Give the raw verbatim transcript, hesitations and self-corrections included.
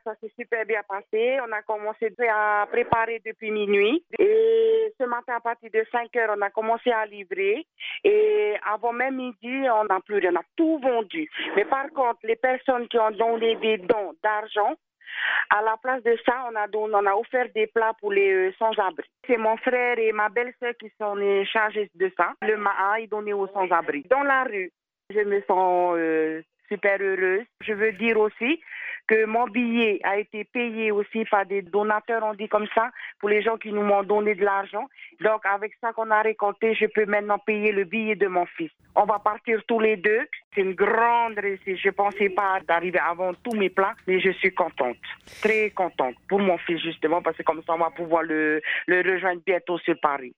ça s'est super bien passé. On a commencé à préparer depuis minuit. Et ce matin, à partir de cinq heures, on a commencé à livrer. Et avant même midi, on n'a plus rien. On a tout vendu. Mais par contre, les personnes qui ont donné des dons d'argent, à la place de ça, on a, donné, on a offert des plats pour les euh, sans-abri. C'est mon frère et ma belle-sœur qui sont les chargés de ça. Le maha, ils donnaient aux sans-abri. Dans la rue, je me sens euh, super heureuse. Je veux dire aussi que mon billet a été payé aussi par des donateurs, on dit comme ça, pour les gens qui nous m'ont donné de l'argent. Donc, avec ça qu'on a récolté, je peux maintenant payer le billet de mon fils. On va partir tous les deux. C'est une grande réussite. Je ne pensais pas d'arriver avant tous mes plans, mais je suis contente, très contente pour mon fils justement, parce que comme ça, on va pouvoir le, le rejoindre bientôt sur Paris.